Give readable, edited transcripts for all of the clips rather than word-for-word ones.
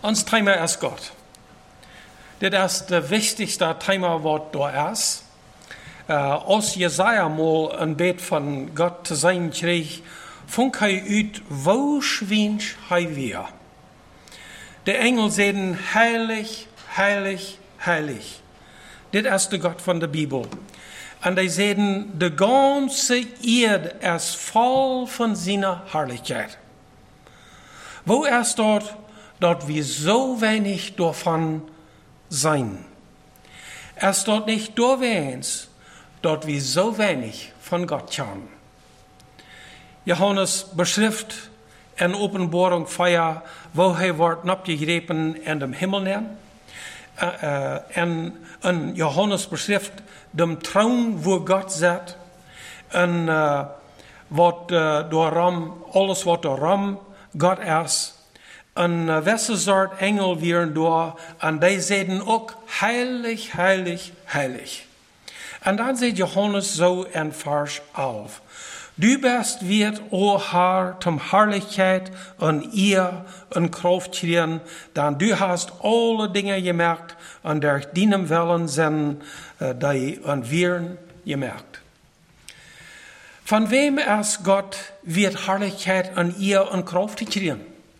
Ons Thema ist Gott. Das ist das wichtigste Thema, was da ist. Als Jesaja mal ein Bild von Gott zu sein kreeg, funk hij uit, wo schwinsch hij weer. De Engel zeiden, heilig, heilig, heilig. Dit is de Gott von der Bibel. Und die zeiden, de ganze Erde ist voll von seiner Herrlichkeit. Wo ist dort wir so wenig davon sein? Ist dort nicht durchwähns, dort wir so wenig von Gott haben. Johannes beschrift in Openbarung 4, wo hij wordt abgegrepen in dem Himmel neer. En Johannes beschrift dem Thron, wo Gott zit. En wat alles wat door Gott is. Een wesse soort engel weer door. En die zeiden ook, heilig, heilig, heilig. En dan zegt Johannes zo in vers 11. Du bist wird, o Herr, zum Herrlichkeit und ihr und Kraft kriegen, denn du hast alle Dinge gemerkt und durch deinem Willen sind die und wir gemerkt. Von wem ist Gott wird Herrlichkeit und ihr und Kraft kriegen?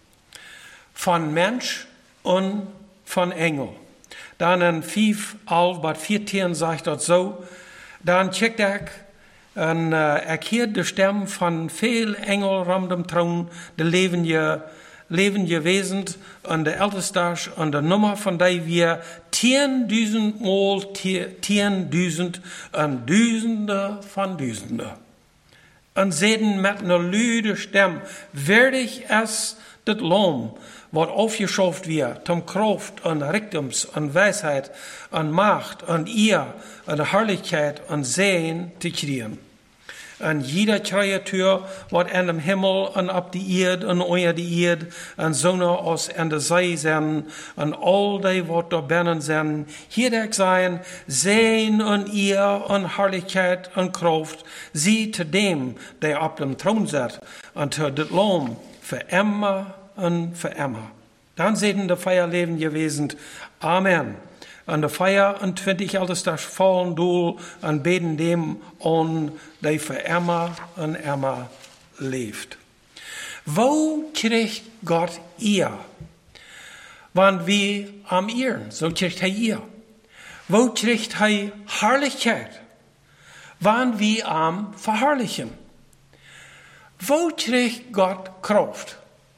Von Mensch und von Engel. Dann in 5, 11, 14 sagt das so, dann checkt en keert de stem van veel engel rond dem troon, de levende wezens en de ältestes en de nummer van die weer 10.000 maal 10.000 en duizenden van duizenden. En zeiden met een luide stem, waardig is dit loon, wat aufgeschaft wird, zum Kraft und Reichtums und Weisheit und Macht und Ehr und Herrlichkeit und Sehen zu kriegen. Und jeder Kreatur, was in dem Himmel und ab die Erde und unter die Erde und Sonne aus in der See sind und all die, was da binnen sind, jeder sein, Sehen und Ehr und Herrlichkeit und Kraft, sie zu dem, der auf dem Thron sitzt und zu dem Lohn für immer und für immer. Dann sehen die Feierleben gewesen. Amen. Und die 24 Älteste fallen durch und beten dem an, der für immer und immer lebt. Wo kriegt Gott ihr? Wenn wir am Ehren, so kriegt er ihr. Wo kriegt er Herrlichkeit? Wenn wir am Verherrlichen. Wo kriegt Gott Kraft?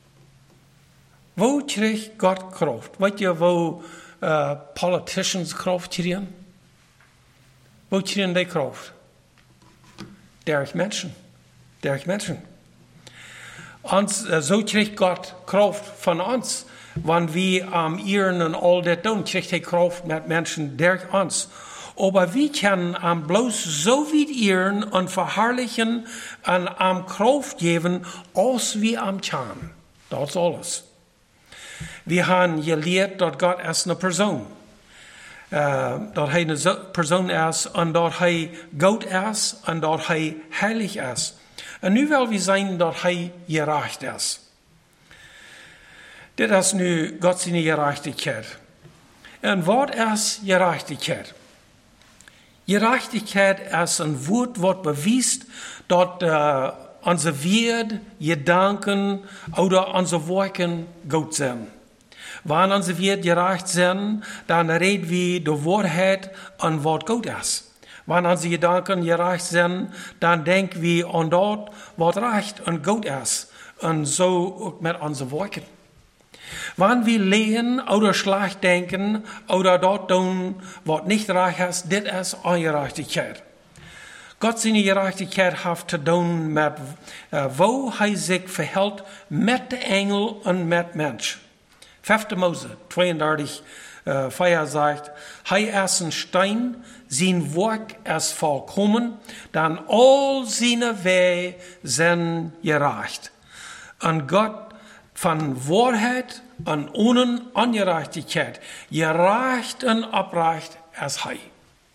Wo kriegt Gott Kraft? Weet je wo politicians Kraft kriegen? Wo kriegen die Kraft? Durch Menschen. Durch Menschen. Und so kriegt Gott Kraft von uns. Wenn wir am Ehren und all das tun, kriegt er Kraft mit Menschen durch uns. Aber wir können bloß so wie ehren und verherrlichen und am Kraft geben, als wir am kann. Das ist alles. Wir haben gelehrt, dass Gott ist eine Person. Dass er eine Person ist und dass er gut ist und dass er heilig ist. Und nu will wir sein, dass er gerecht ist. Das ist nu Gott seine Gerechtigkeit. Und was ist Gerechtigkeit? Gerechtigkeit ist ein Wort, das beweist, dass unsere Werte, Gedanken oder unsere Worte gut sind. Wenn unsere Werte gerecht sind, dann reden wir die Wahrheit an was gut ist. Wenn unsere Gedanken gerecht sind, dann denken wir an das, was recht und gut ist. Und so auch mit unseren Worten. Wenn wir lehen oder schlecht denken oder dort tun, was nicht recht ist, das ist Ungerechtigkeit. Gott seine Gerechtigkeit hat zu tun mit, wo er sich verhält mit den Engel und mit Mensch. 5. Mose 32, 4 sagt, er ist ein Stein, sein Werk ist vollkommen, dann all seine Wege sind gerecht. Und Gott von Wahrheit und ohne Ungerechtigkeit, gerecht und abrecht ist er.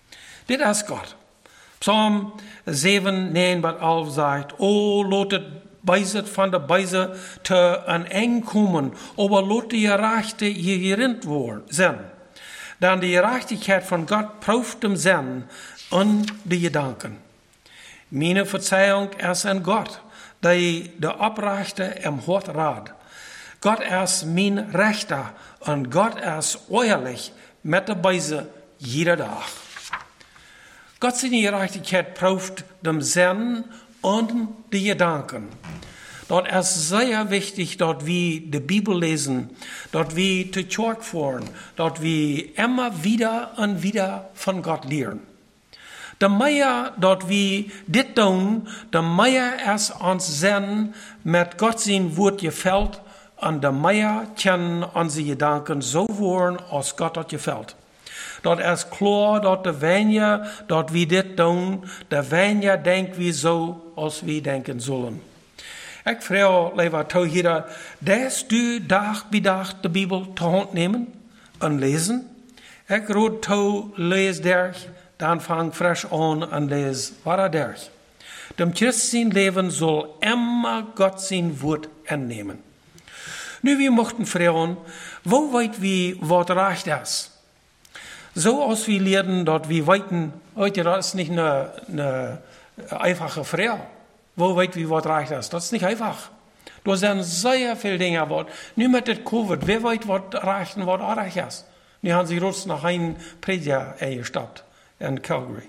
Das ist Gott. Psalm 7, 9 bis 11 sagt, O lotet Beise von der Beise te an eng kommen, aber lot die Gerechte gerinnt sein. Dann die Gerechtigkeit von Gott prüft dem Sinn und die Gedanken. Meine Verzeihung ist an Gott, der Abrechte im Hort rat. Gott ist mein Rechter und Gott ist ehrlich mit der Beise jeder Tag. Gott seine Gerechtigkeit prüft dem Sinn und die Gedanken. Dort ist sehr wichtig, dort wir die Bibel lesen, dort wir zur Kirche fahren, dort wir immer wieder und wieder von Gott lernen. Der mehr dort wir das tun, der mehr es uns Sinn mit Gott sein Wort gefällt und der mehr können unsere Gedanken so werden, als Gott das gefällt. Dort ist klar, dort der weniger, dort wir das tun, der weniger denken wir so, als wir denken sollen. Ich frage, lieber Zuhörer, darfst du Tag bei Tag die Bibel zur Hand nehmen und lesen? Ich rate zu, lese durch, dann fang frisch an und lese weiter durch. Dem christlichen Leben soll immer Gott sein Wort annehmen. Nu, wir möchten fragen, wo weit wir was recht ist? So als wir lernen, dort wir weiten, heute, das ist nicht eine einfache Frage. Wo weit wie was recht ist? Das ist nicht einfach. Da sind sehr viele Dinge, nur mit dem Covid, wer weiß, was recht und was recht ist. Nu haben sie groß nach einem Prediger gestoppt in Calgary.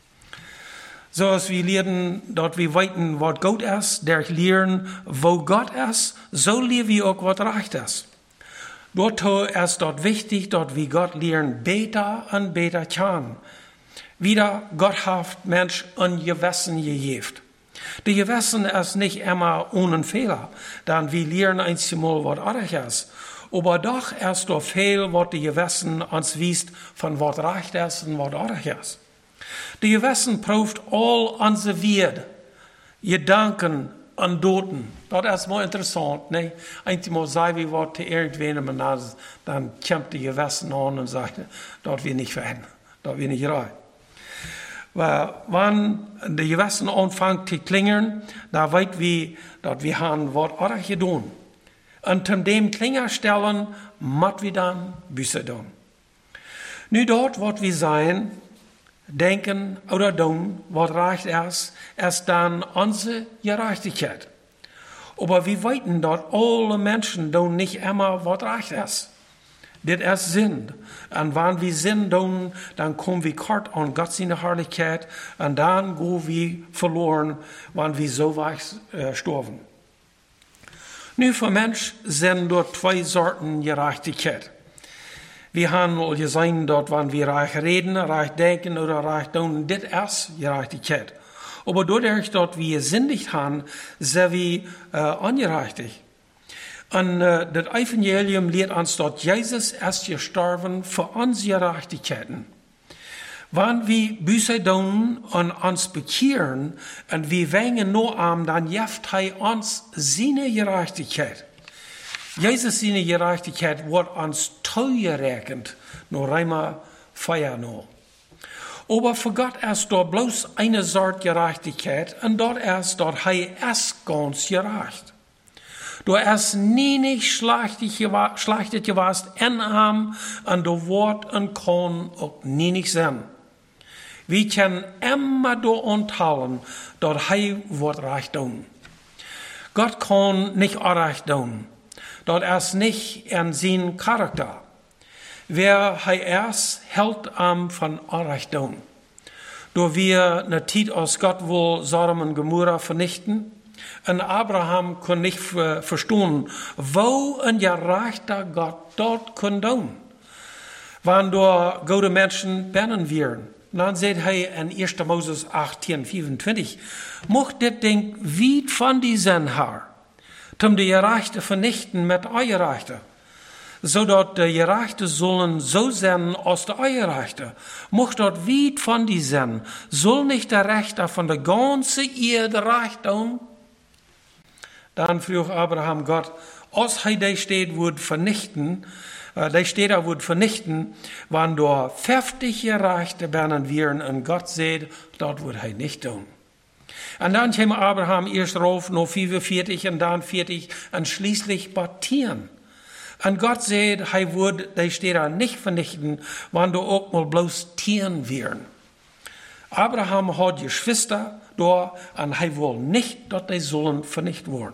So als wir lernen, dort wir weiten, was gut ist, durch lernen, wo Gott ist, so lernen wir auch, was recht ist. Dort ist dort wichtig, dort wie Gott lernen, besser und besser kann. Wieder Gott hat Mensch ein Gewissen gegeben. Die Gewissen ist nicht immer ohne Fehler, denn wir lernen einmal, was recht ist. Aber doch ist doch viel, was die Gewissen uns wiest, von was recht ist und was recht ist. Die Gewissen prüft all unsere Werte, Gedanken und Doten. Das ist mal interessant, ne? Einmal sagen wir was zu irgendwem, und dann kommt die Gewissen an und sagt, dort wir nicht verändern, dort wir nicht rein. Weil wenn die Gewissen anfangen zu klingeln, da weit wir, dass wir haben was recht getan. Und zum dem Klinger stellen, mat wir dann Büße tun. Nu dort, was wir sein, denken oder tun, was recht ist dann unsere Gerechtigkeit. Aber wir weiten dort, alle Menschen tun nicht immer, was recht ist. Das ist Sinn. Und wenn wir Sinn tun, dann kommen wir kort an Gott seine Herrlichkeit und dann gehen wir verloren, wenn wir so weit sterben. Nu, für Mensch sind dort zwei Sorten Gerechtigkeit. Wir haben all gesehen, dort, wenn wir reich reden, reich denken oder reich tun, das ist Gerechtigkeit. Aber dadurch, dort wir sündigt haben, sind wir ungerechtig. Und das Evangelium lehrt uns dort, Jesus ist gestorben für unsere Gerechtigkeiten. Wenn wir Buße tun und uns bekehren und wir wegen nur am, dann gibt er uns seine Gerechtigkeit. Jesus seine Gerechtigkeit wird uns zugerechnet, nur einmal feiern noch. Aber für Gott ist dort bloß eine Sorte Gerechtigkeit und dort ist dort er ist ganz gerecht. Du hast nie nicht schlechtig gewesen in ihm und du Wort und kann auch nie nicht sein. Wir können immer da enthalten, dass wird recht tun. Gott kann nicht recht tun. Dort ist nicht in seinem Charakter. Wer ist, hält von recht tun. Da wir eine Zeit aus Gott wohl Sodom und Gomorra vernichten, und Abraham kann nicht verstehen, wo ein gerechter Gott dort kann tun. Wenn da gute Menschen bennen wären, dann sagt er in 1. Moses 18:25, mocht das Ding weit von die sein Herr, um die Gerechte vernichten mit Ungerechte, so dass die Gerechte sollen so sein als der Ungerechte. Mocht dort weit von die sein, soll nicht der Rechter von der ganzen Erde recht tun? Dann frug Abraham Gott, als er die Städte würde vernichten, wann da 50 Gerechte bennen wären und Gott sagt, dort würde er nicht tun. Und dann kam Abraham erst rauf, noch 45 und dann 40 und schließlich bei 10. Und Gott sagt, er würde die Städte nicht vernichten, wenn du auch mal bloß 10 wären. Abraham hat Geschwister da und er will nicht, dass die sollen vernichtet werden.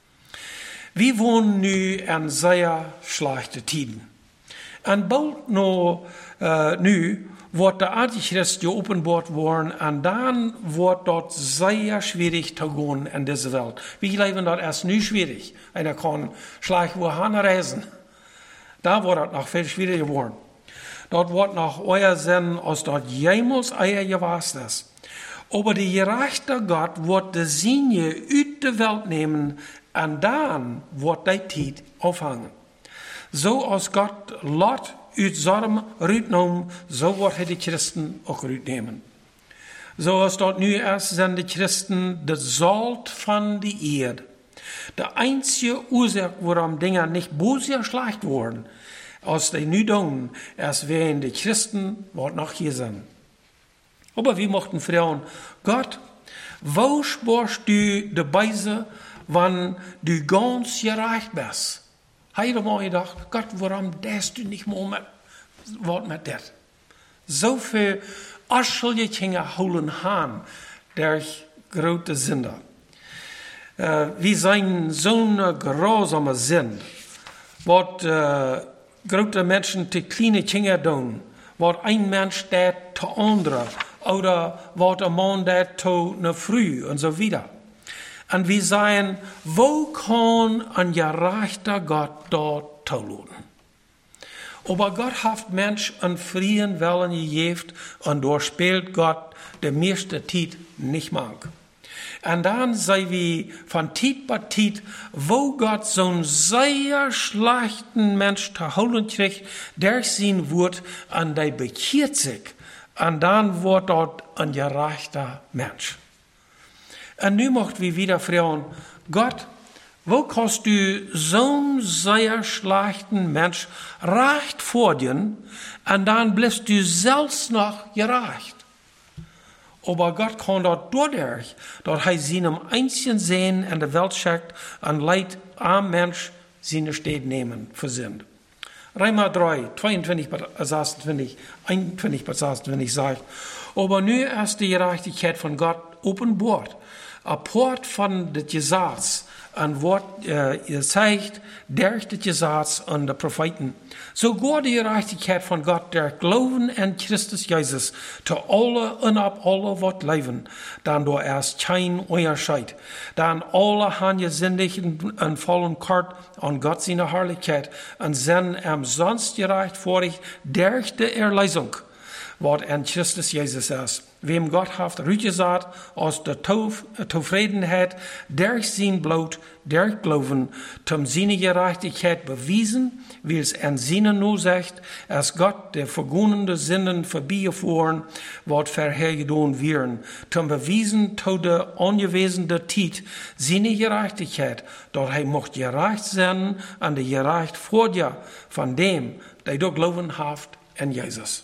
Wir wohnen nu in sehr schlechten Tiden. Und bald noch nu wird der Antichrist geopenbart worden und dann wird dort sehr schwierig zu gehen in dieser Welt. Wir leben dort erst nu schwierig. Einer kann schlecht wohin reisen. Da wird es noch viel schwieriger geworden. Dort wird noch euer Sinn, als dort jemals euer gewesen ist. Aber der gerechte Gott wird die Sinne aus der Welt nehmen und dann wird die Zeit aufhängen. So als Gott Lot uit Sodom uitnemen, so wird er die Christen auch uitnemen. So als dort nu erst sind die Christen das Salz von der Erde. Der einzige Ursache, warum Dinge nicht böse schlecht wurden, als die nu tun, als wären die Christen, was noch hier sind. Aber wir mochten fragen, Gott, wo sparst du die Beise, wenn du ganz gerecht bist? Habe mal gedacht, Gott, warum darfst du nicht mal mit das? So viel Aschelje holen haben durch große Sünder. Wir sind so eine grausame Sinn, was große Menschen zu kleine Kinder tun, was ein Mensch tät zu anderen, oder was ein Mann tät zu einer Früh und so weiter. Und wir sagen, wo kann ein gerechter Gott dort tun? Aber Gott hat Mensch einen freien Willen gegeben und dort spielt Gott der meiste Zeit nicht mag. Und dann sei wir von Zeit bei Zeit, wo Gott so einen sehr schlechten Mensch zu holen kriegt, der sein wird und der bekehrt sich. Und dann wird dort ein gerechter Mensch. Und nu möchten wir wieder fragen, Gott, wo kannst du so einen sehr schlechten Mensch recht vordienen und dann bleibst du selbst noch gerecht? Aber Gott kann dort dadurch, dass er seinem einzigen Sehen in der Welt schickt und Leid am Mensch seine Städte nehmen für Sinn. Römer 3, 22 bis 26, 21 bis 26 sagt, aber nu ist die Gerechtigkeit von Gott offenbart. Apart von dem Gesetz und wird gezeigt durch das Gesetz und die Propheten. Sogar die Gerechtigkeit von Gott, der Glauben an Christus Jesus, zu alle und ab alle wird leben, dann da erst kein Unterschied. Dann alle haben gesündigt und vollen Kart an Gott seine Herrlichkeit und sind sonst gerecht vor dich durch die Erlösung, was an Christus Jesus ist. Wem Gott hat rütgesagt, aus der Zufriedenheit durch sein Blut, durch Glauben, zum seine Gerechtigkeit bewiesen, wie es an seinen nur sagt, als Gott der vergonnene Sünden vorbeigefahren, wird verhergedoen werden, zum bewiesen zu der angewesenen Zeit, seine Gerechtigkeit, dort er mocht gerecht sein, an der gerecht vor dir, von dem, der du Glauben hat an Jesus.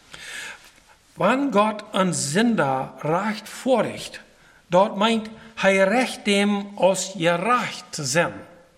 Wenn Gott ein Sünder recht vorricht, dort meint, er recht dem aus gerecht zu sein.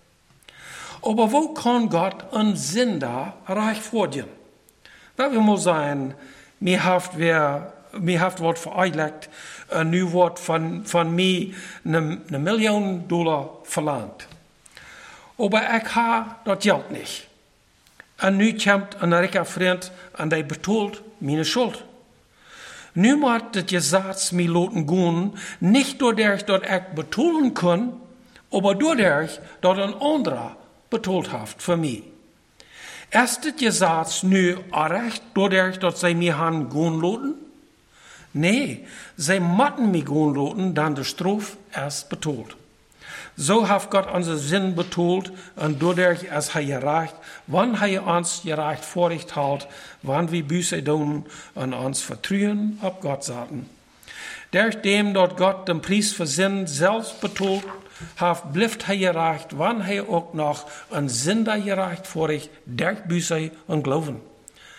Aber wo kann Gott ein Sünder recht vordienen? Da wir muss sagen, mir haft wird vereidigt, nu wird von mir eine Million Dollar verlangt. Aber ich habe das Geld nicht. Und nu kommt ein reicher Freund und der betont meine Schuld. Nu moet het Gesetz mir laten gehen, nicht dadurch, dass ich betonen kann, aber dadurch, dass ein anderer betont hat für mich. Ist das Gesetz nu recht dadurch, dass sie mir han gehen laten? Nee, sie müssen mich gehen laten, dann die Strafe erst betont. So hat Gott unseren Sinn betont und dadurch ist er gerecht, wann er uns gerecht vorrecht hält, wann wir Buße tun und uns vertrauen auf Gott sagen. Durch dem dort Gott den Preis für Sinn selbst betont hat, bleibt er gerecht, wann er auch noch ein Sünder gerecht vorrecht, durch Buße und Glauben.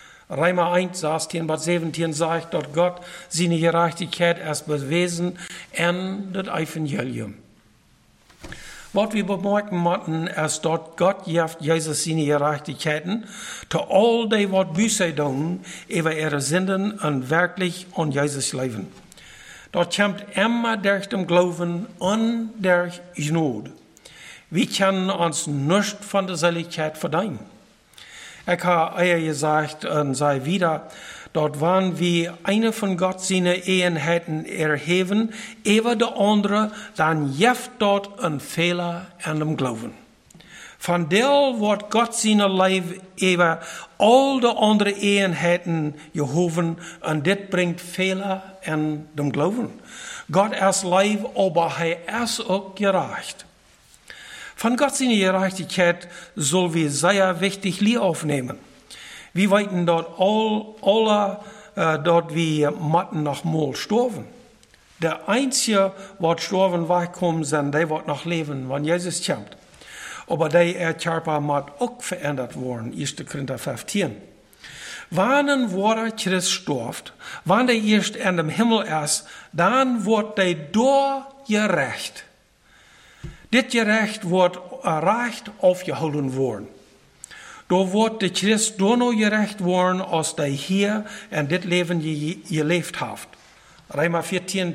Römer 1, 16 bis 17 sagt, dass Gott seine Gerechtigkeit erst bewiesen en das Evangelium. Wat we bemerken moeten is dat God geeft Jezus zijn gerechtigheden te al die wat buiten doen, over ihre Sünden en werkelijk aan Jezus leven. Dat komt immer durch dem Glauben und durch Gnade. Wir können uns nicht von der Seligkeit verdienen. Ich habe euch gesagt und sei wieder, dort waren wir eine von Gott seine Einheiten erheben, über die andere, dann jeft dort ein Fehler an dem Glauben. Von der wird Gott seine Leib über all die anderen Einheiten gehoben und das bringt Fehler an dem Glauben. Gott ist Leib, aber er ist auch gerecht. Von Gott seine Gerechtigkeit soll wir sehr wichtig Lied aufnehmen. Wir weiten dort alle, dort wir matten noch mal sterben. Der Einzige, was sterben wegkommen sind, der wird noch leben, wenn Jesus kommt. Aber der Körper muss auch verändert worden, 1. Korinther 15. Wann ein Wort Christ stirbt, wann der erst in dem Himmel ist, dann wird der door gerecht. Dit gerecht wird recht aufgehouden worden. Da wird der Christ door noch gerecht worden, als der hier in dit Leben gelebt hat. Römer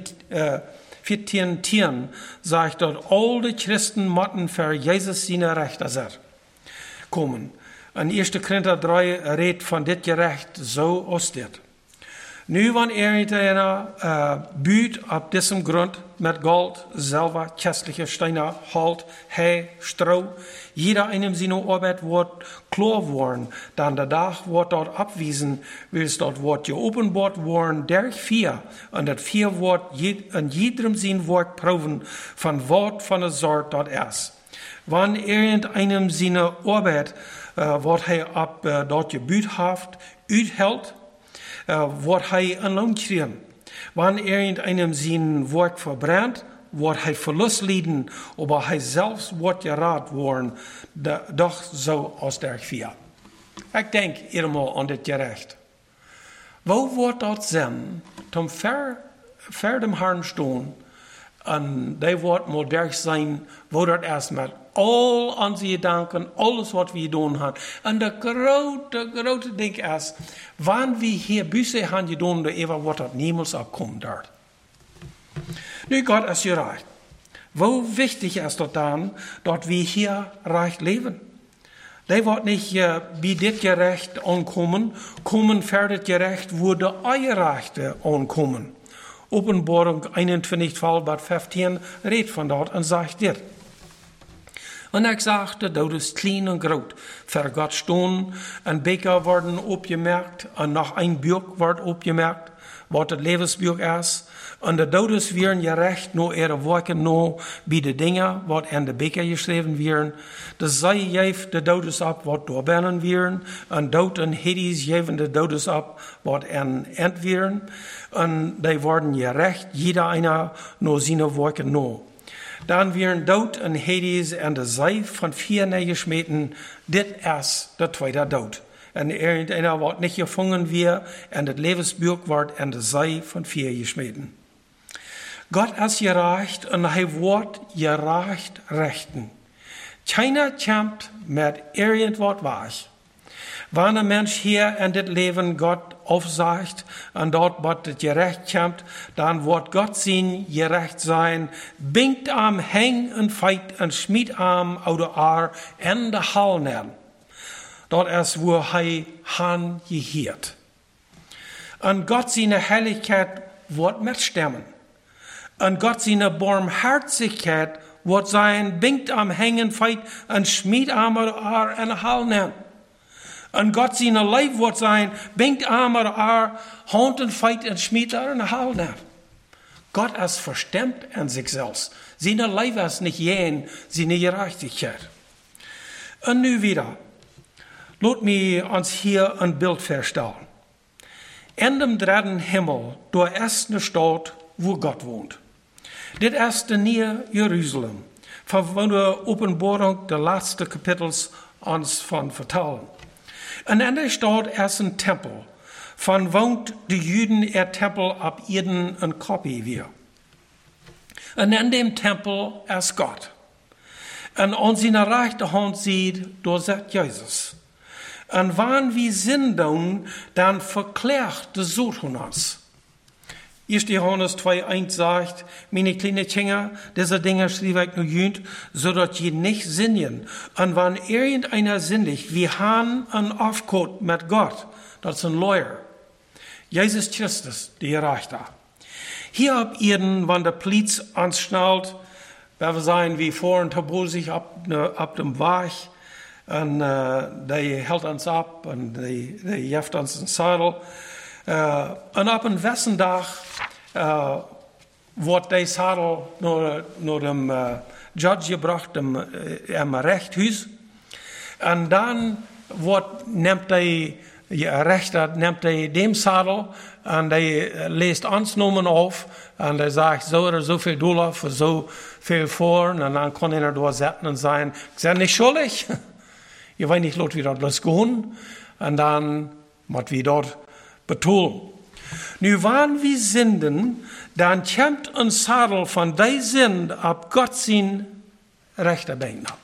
14:10 sagt dort, all die Christen müssen für Jesus seine Rechte kommen. Und 1. Korinther 3 redet von dit gerecht, so aus dit. Nu, wenn irgendeiner büht auf diesem Grund mit Gold, Silber, köstliche Steine, Halt, Heu, Stroh, jeder einem seine Arbeit wird klar worden, dann der Tag wird dort abwiesen, weil es dort wird geopenbart worden, durch vier, und das vier wird in jedem sein Werk proben, von Wort von der Sorte dort ist. Wenn irgendeinem seine Arbeit, was er dort gebüht hat, uthält, wird er ein Lohn kriegen. Wenn irgendeinem sein Werk verbrennt, wird er Verlust leiden, aber er selbst wird gerat worden, doch so aus der Vier. Ich denke einmal an das Gerecht. Wo wird das sein, zum ver dem Herrn stehen, und der wird mal durch sein, wo das erst mit all unsere Gedanken, alles was wir tun haben. Und der grote Ding ist, wann wir hier Büsse haben getan, der Eva wird das niemals abkommen dort. Nu, Gott ist gerecht. Wo wichtig ist das dann, dass wir hier recht leben? Der wird nicht wie dit gerecht ankommen, kommen für das gerecht, wo der Eierrechte ankommen. Openbaring 21, Vers 15 redet von dort und sagt dit. Und ich sagte, dat is klein und groot. Für Gott stehen, ein Beker worden opgemerkt, und noch ein Buch wird opgemerkt, was das Lebensbuch ist. Und de Todes werden gerecht, nur ihre Werke, nur bei den Dingen, was in de Beker geschrieben werden. Das sei geeft de Todes ab, was door binnen werden. Und Dood und Hades geven de Todes ab, was in End werden. Und die werden gerecht, jeder einer, nur seine Werke, nur. Dann werden Dood und Hades in de Sei von vier geschmeten. Dit ist der zweite Tod. Und irgendeiner wird nicht gefangen wird, und das Lebensbuch wird in de Sei von vier geschmeten. Gott ist gerecht und er wird gerecht rechten. Keiner kommt mit irgendwas was. Wenn ein Mensch hier in das Leben Gott aufsagt und dort wird gerecht kommt, dann wird Gott sein gerecht sein, bingt am Häng und Feit und schmied am oder in der Hall nehmen. Dort ist, wo er han gehiert. Und Gott seine Herrlichkeit wird mitstimmen. Und Gott seine Barmherzigkeit wird sein, bingt am Hängen Feit und schmied am oder in der Hall nehmen. Und Gott seine Leib wird sein, bingt am oder Hand und Feit und schmied in der Hall nehmen. Gott ist verstimmt an sich selbst. Seine Leib ist nicht jen, seine Gerechtigkeit. Und nu wieder. Lass mich uns hier ein Bild feststellen. In dem dritten Himmel, da ist eine Stadt, wo Gott wohnt. Dit ist der Nähe Jerusalem, von der Offenbarung der letzten Kapitels uns von vertellen. Und in der Stadt ist ein Tempel, von wohnt die Juden ihr Tempel ab Eden und Kopie wir. Und in dem Tempel ist Gott. Und an seiner rechten Hand sieht, da sagt Jesus. Und wann wir sind dann verklärt der Sohn uns. 1. Johannes 2,1 sagt, meine kleinen Kinder, diese Dinge schrieb ich nur jünd, so dass je nicht sinnen. Und wenn irgendeiner sündigt, wir haben einen Aufgott mit Gott, das ist ein Lawyer. Jesus Christus, der Richter. Hier ab Erden, wenn der Poliz anschnallt, weil wir sein wie vor und Tabu sich ab dem Weg, und die hält uns ab, und die jeft uns in den Sattel. Und ab einem Wessendach wird der Sattel nur dem Judge gebracht, im Rechthaus. Und dann nimmt der Richter dem Sattel und der lässt uns Nummern auf und der sagt, so oder so viel $, für so viel vor. Und dann kann er dort sitzen und sagen, ich bin nicht schuldig. Ich weiß nicht, wie das losgehen. Und dann muss wir dort betonen. Nu, wann wir sinden, dann kommt ein Sattel von der Sünd ab Gott sein rechter Bein ab.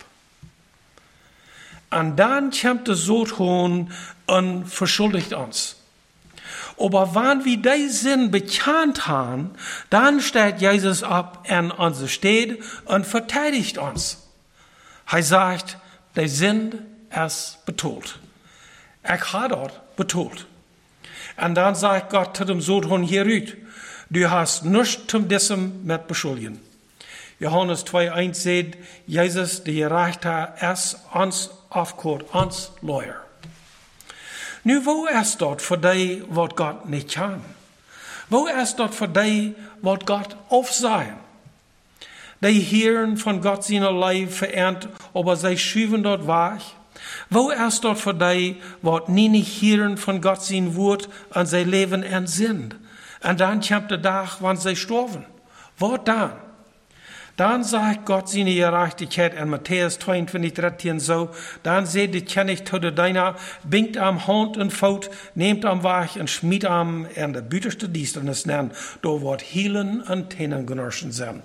Und dann kommt der Sohn und verschuldigt uns. Aber wenn wir die Sünd bekannt haben, dann steht Jesus ab an unsere Stelle und verteidigt uns. Er sagt, die Sünd ist betont. Ich habe dort betont. Und dann sagt Gott zu dem Sohn hierüt, du hast nichts zum Dissen mit beschuldigen. Johannes 2,1 sagt, Jesus, der Richter, ist uns aufgehört, uns Lawyer. Nu, wo ist dort für die, was Gott nicht kann? Wo ist dort für die, was Gott aufsehen? Die hören von Gott seine Leib verehrt, aber sie schüben dort weg. Wo ist dort für die, was nicht hören von Gott sein Wort und sie leben in Sinn? Und dann kommt der Tag, wann sie sterben. Wo dann? Dann sagt Gott seine Gerechtigkeit in Matthäus 22, 13 so, dann seht ihr, kenn ich zu deiner, bingt am Hand und Fout, nehmt am Weg und schmied am in der büterste Dienstnis nennen, da wird Hielen und Tänen genossen sein.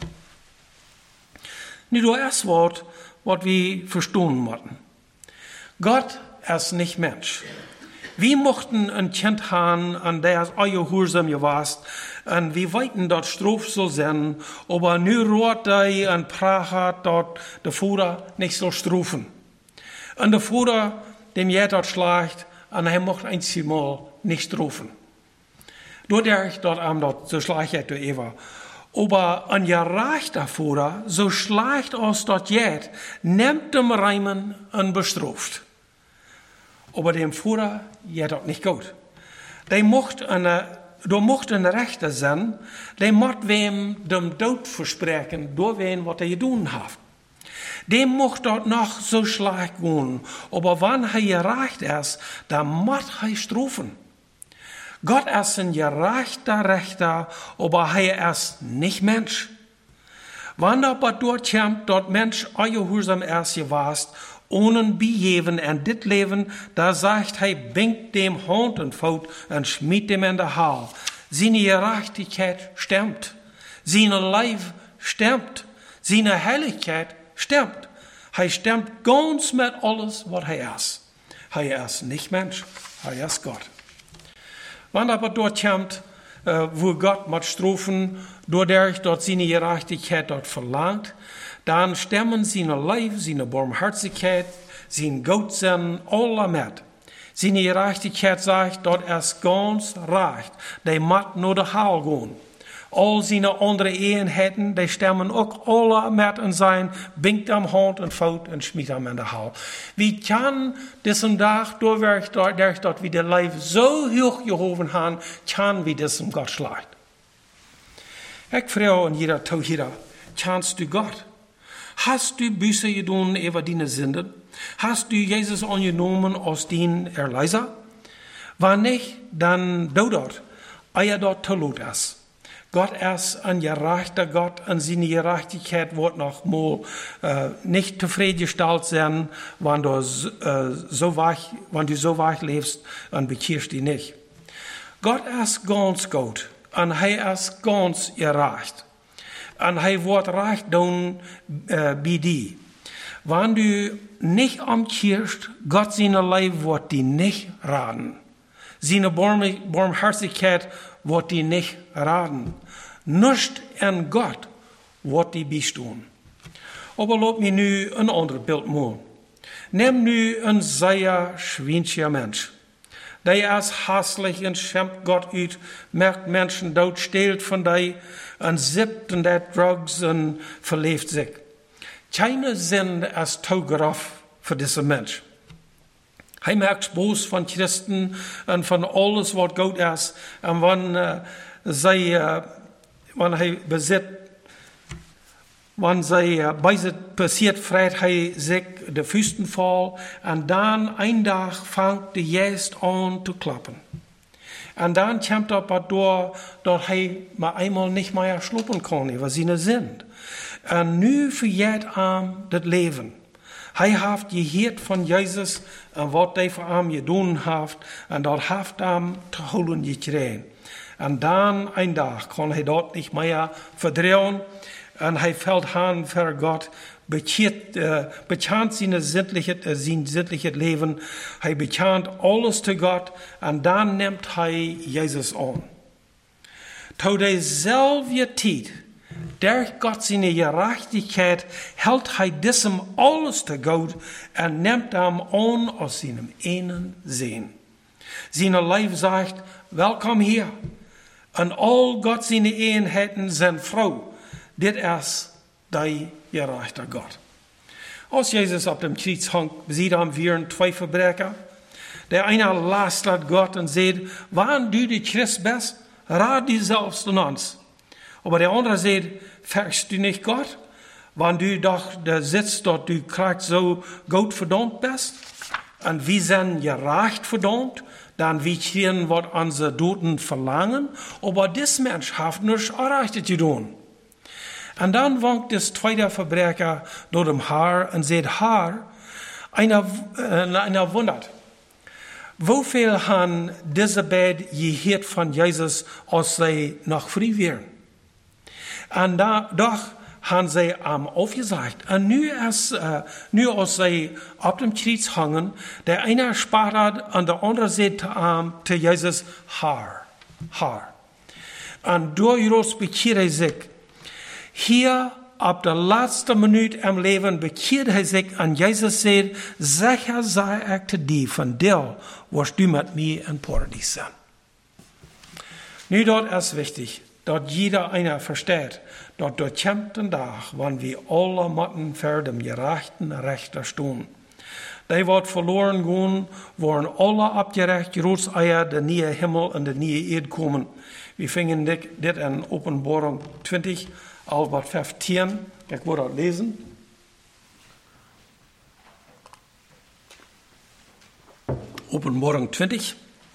Nu, das erste Wort, was wir verstehen müssen. Gott ist nicht Mensch. Wir mochten ein Kind haben, an der es euer Hursam gewast, und wir weiten dort Strof so sein, aber nu roht er und prachat dort der Vater nicht so strofen. Und der Vater, dem je dort schleicht, und er mocht einmal nicht strofen. Dort ich dort am dort, so schleicht er durch Eva. Aber ein gerechter Vater, so schleicht aus dort jet, nimmt dem Reimen und bestraft. Aber dem Vater geht das nicht gut. Der mocht ein Rechter sein, der mocht wem dem Tod versprechen, durch wen, was er getan hat. Dem mocht dort noch so schlecht gehen, aber wenn er gerecht ist, dann muss er strafen. Gott ist ein gerechter Richter, aber er ist nicht Mensch. Wenn aber dort kommt, dort Mensch euer Hursam erst gewast, ohne Bejeven in dit Leben, da sagt er, bingt dem Hand und Fout und schmied dem in der Hall. Seine Gerechtigkeit stimmt. Seine Leib stimmt. Seine Heiligkeit stimmt. Er stimmt ganz mit alles, was er ist. Er ist nicht Mensch, er ist Gott. Wenn aber dort kommt, wo Gott mit Strophen, dadurch dort seine Gerechtigkeit dort verlangt, dann stemmen seine Leib, seine Barmherzigkeit, sein Gottsein, alle mit. Seine Gerechtigkeit sagt, dort ist ganz recht. Die macht nur der Hall gehen. All seine anderen Eenheiten, die stemmen auch alle mit in sein, binkt am Hand und Fout und schmied am in der Hall. Wie kann diesen Tag, durch dort wie der Leib so hoch gehoben haben, kann wie diesem Gott schleicht? Ich frage an jeder Tag, kannst du Gott? Hast du Buße getan über deine Sünden? Hast du Jesus angenommen als den Erlöser? Wenn nicht, dann do dort, ehe dort zu lot ist. Gott ist ein gerechter Gott, und seine Gerechtigkeit wird noch mal nicht zufriedengestellt sein, wenn du so weit lebst und bekehrst dich nicht. Gott ist ganz gut und er ist ganz gerecht. en hij wordt recht doen bij die. Wanneer du nicht omkeerst, Gott zijn Leib wordt die nicht raden. Zijn barmherzigkeit wordt die nicht raden. Nicht en Gott wordt die bijstaan. Aber laat me nu een ander beeld maken. Neem nu een zeer schwindscher mens. Die is hasselijk en schämt Gott uit, merkt mensen dood, steelt van die en zipt en dat drugs en verleeft zich. Keine zin is te grof voor deze mens. Hij maakt boos van christen en van alles wat goed is. En wanneer hij bezit, wanneer zij bezit passiert, vreit hij zich de vuisten vol. En dan een dag vangt de geest aan te klappen. En dan komt er door dat hij maar eenmaal niet meer slopen kon over zijn zin. En nu vergeet hem het leven. Hij heeft gehoord van Jezus en wat hij voor hem gedaan heeft. En dat heeft hem te holen gekregen. En dan een dag kon hij dat niet meer verdrijven. En hij valt aan voor God. Bekent zijn zindelijke leven. Hij bekent alles te God. En dan neemt hij Jezus aan. Tot dezelfde tijd, door God zijn gerechtigheid, houdt hij diesem alles te goed en neemt hem aan als zijn enen zin. Zijn lijf zegt, welkom hier. En al God zijn eenheden zijn vrouw. Dit is die gerechte God. Als Jezus op dem kruis hangt, ziet hem weer twee verbreker. Der eine lastert Gott und sagt, wann du die Christ bist, rat die selbst an uns. Aber der andere sagt, fährst du nicht Gott? Wann du doch da sitzt, dort du gerade so gut verdammt bist, und wir sind gerecht verdammt, dann wir kriegen, was unsere Toten verlangen, aber das Mensch hat nichts erreicht getan. Und dann wankt das zweite Verbrecher durch dem Haar und sagt, Haar, einer wundert. Woveel han deze beiden gehoord van Jezus als zij nog vrij waren? En doch han zij hem aufgesagt. En nu als zij op dem kruis hangen, der eine spart en de andere zegt te Jezus, haar. En door Jezus bekeert hij zich. Hier op de laatste minuut im Leben bekeert hij zich en Jezus zegt, zeker zei ik te die van deel, was du met mij in Paradies zijn. Nu dat is wichtig, dat jeder einer versteht, dat der kommt een dag, wanneer wir alle moeten voor dem gerechten Rechter staan. Die wat verloren gaan, worden alle abgerecht, Gods eier, de nieuwe Himmel en de nieuwe Erde komen. We vingen dit in Openbaring 20, al wat 15. Ik wil dat lezen. Openbaring 20,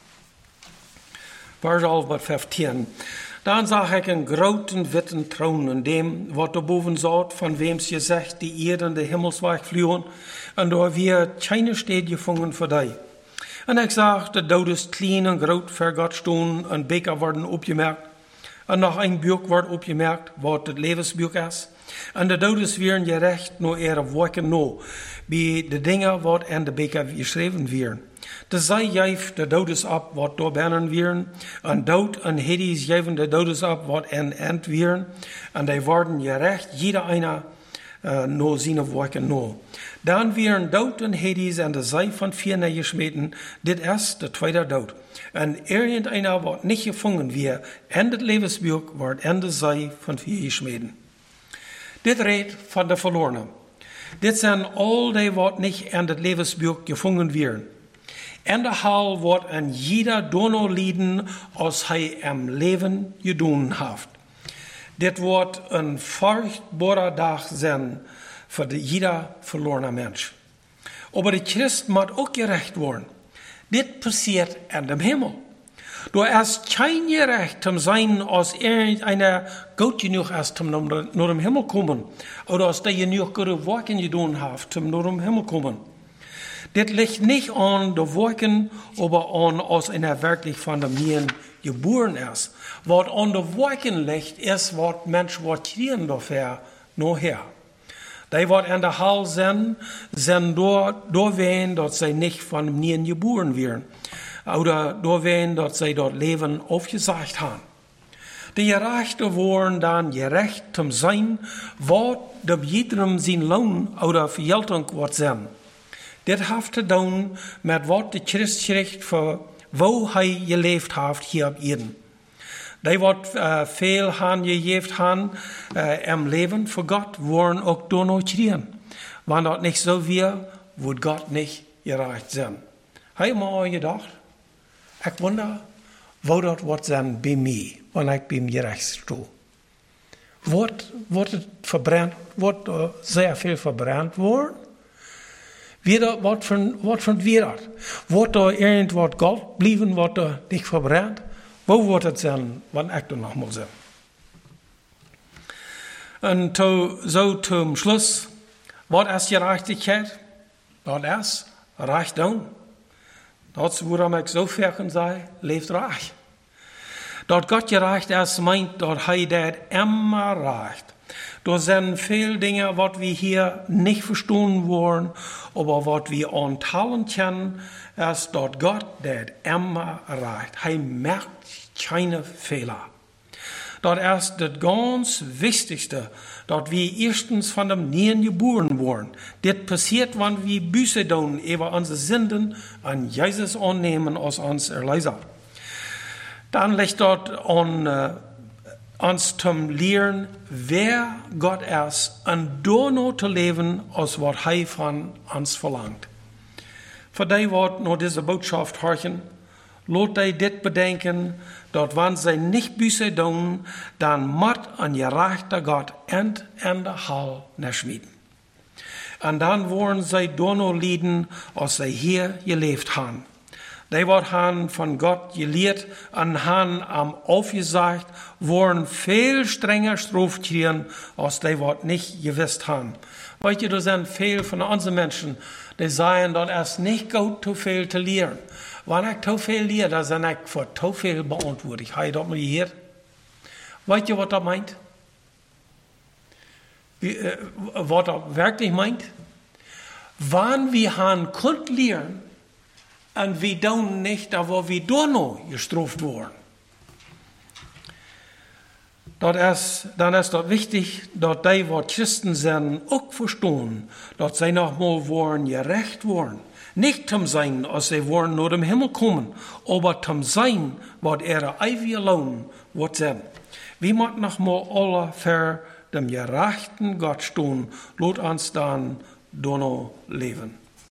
vers al wat 15. Dan zag ik een grote witte troon en dem wat erboven zat, van wems gezegd, die Erde en de Himmelsweg vliegen, en daar weer keine steed gevangen voor die. En ik zag de dodes klein en groot voor God staan, en beker worden opgemerkt, en nog een buik wordt opgemerkt, wat het levensbuik is. En de dodes werden gerecht naar ihre woorden no, bij de dingen wat in de beker geschreven werden. De zij geeft de dodes op wat door binnen werden, en dood en Hades geven de dodes op wat in end werden, en die worden gerecht, jeder einer no zijn woorden no. Dan werden dood en Hades en de zij van vier neergesmeten, dit is de tweede dood. En irgendeiner wat niet gevangen weer, en het levensbuik wordt in de zij van vier gesmeten. Dit redt van de verlorenen. Dit zijn al die wat niet in het levensbuik gevangen werden. En de hel wordt aan jeder dono lieden als hij im leven gedaan heeft. Dit wordt een furchtbare dag zijn voor jeder verlorene mens. Maar de Christ moet ook gerecht worden. Dit passiert in de hemel. Du hast kein Recht zum sein, als irgendeiner gut genug ist, zum nach dem Himmel kommen. Oder als der genug gute Werke getan hat, zum nach dem Himmel kommen. Dit ligt nicht an de Wolken, aber an uns in der wirklich von dem Nien geboren ist. Was an de Wolken liegt, ist, was Mensch wat kriegen dafür noch her. Die wat an der Hall sind doorween, dass sie nicht von dem Nien geboren werden. Oder doorween, dass sie dort Leben aufgesagt haben. Die Gerechten worden dann gerecht zum Sein, wat de jedem sein Lohn oder Vergeltung wat zijn. Dit heeft te doen met wat de Christ schrift voor wo hij geleefd heeft hier op Erden. Die wat veel han gegeven han im Leben voor God, worden ook door nooit kriegen. Wanneer dat niet zo weer, wordt God niet gerecht zijn. Heb je maar gedacht? Ik wonder, wo dat wat zijn bij mij, wanneer ik bij hem gerecht sto. Wordt het verbrand, wordt zeer veel verbrand worden? Wat van wie dat? Wordt er irgendwas Gold blijven, wat er niet verbrannt? Wo wordt het zijn, wanneer ik er nog moet zijn? En zo zum Schluss, wat is gerechtigheid? Dat is rijkdom. Dat is waarom ik zo ver kan zeggen, leeft rijk. Dat God gerecht is, meint, dat hij dat immer reicht. Er sind veel dingen wat we hier nicht verstehen wollen, aber wat we onthouden können, ist, dat Gott dat immer reicht. Hij macht keine Fehler. Dat ist das ganz Wichtigste, dat wir erstens von dem Nien geboren worden. Dit passiert, wenn wir Buße tun über unsere Sünden an Jesus annehmen als uns Erlöser. Dann liegt dort an uns zum Lehren, wer Gott ist, und nur zu leben, als was er von uns verlangt. Für die Wort nur diese Botschaft horchen, lot die dit bedenken, dat wenn sie nicht Buße tun, dann muss ein gerechter Gott in der Hall schmieden. Und dann wollen sie nur leiden, als sie hier gelebt haben. Die wat han von Gott gelehrt und han am aufgesagt, wollen viel strenger Strafe kriegen, als die wat nicht gewusst haben. Weißt du, da sind viele von unseren Menschen, die sagen, dass es nicht gut, zu viel zu lehren. Wenn ich zu viel lehre, dann sind ich für zu viel beantwortet. Habe ich das mal gehört? Weißt du, was das meint? Was das wirklich meint? Wenn wir han könnt lehren, und wir tun nicht, aber wir doch noch gestraft worden. Dann ist das wichtig, dass die, was Christen sind, auch verstehen, dass sie nochmal wollen gerecht worden. Nicht zum Sein, als sie wollen nur im Himmel kommen, aber zum Sein, was ihre ewige Lohn wird sein. Wir müssen nochmal alle für den gerechten Gott stehen, lot uns dann noch leben.